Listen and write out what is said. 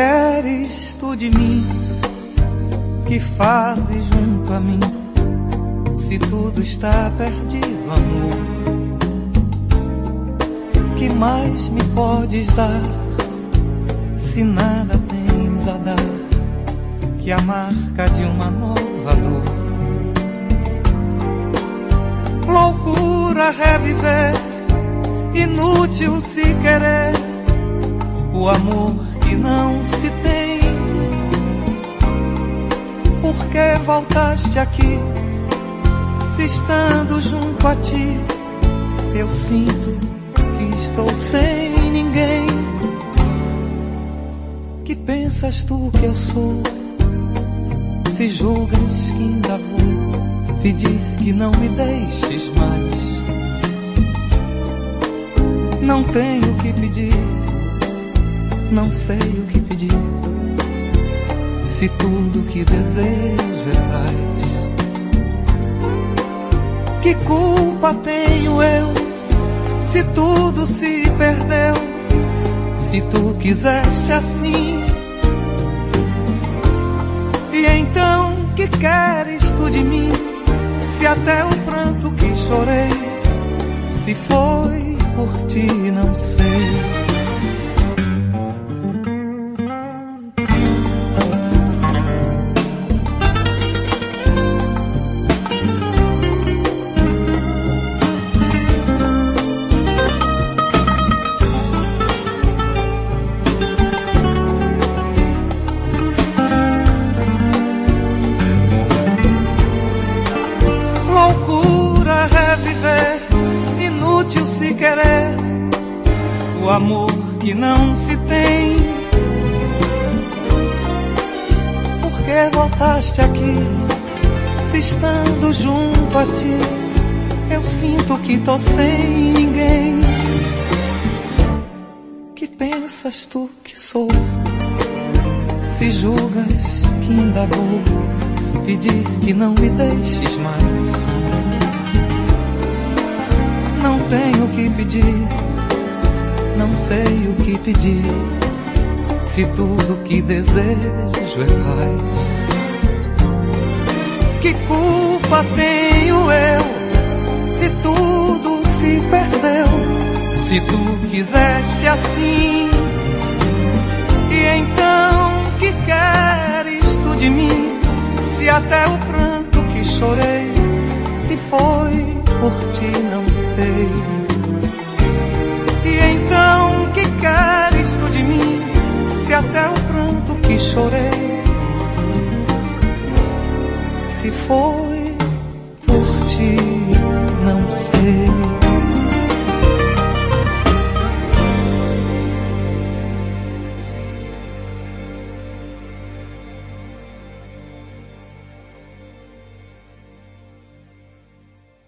queres tu de mim? Que fazes junto a mim? Se tudo está perdido, amor, que mais me podes dar? Se nada tens a dar, que a marca de uma nova dor. Loucura reviver, inútil se querer o amor que não se tem. Por que voltaste aqui, se estando junto a ti eu sinto que estou sem ninguém? Que pensas tu que eu sou, se julgas que ainda vou pedir que não me deixes mais? Não tenho o que pedir, não sei o que pedir, se tudo que desejo é paz. Que culpa tenho eu, se tudo se perdeu, se tu quiseste assim? E então que queres tu de mim, se até o pranto que chorei, se foi por ti não sei. O amor que não se tem. Por que voltaste aqui, se estando junto a ti eu sinto que tô sem ninguém? Que pensas tu que sou, se julgas que ainda vou pedir que não me deixes mais? Não tenho o que pedir, não sei o que pedir, se tudo que desejo é paz. Que culpa tenho eu, se tudo se perdeu, se tu quiseste assim? E então que queres tu de mim, se até o pranto que chorei, se foi por ti não sei. E então que queres tu de mim, se até o pranto que chorei, se foi por ti não sei.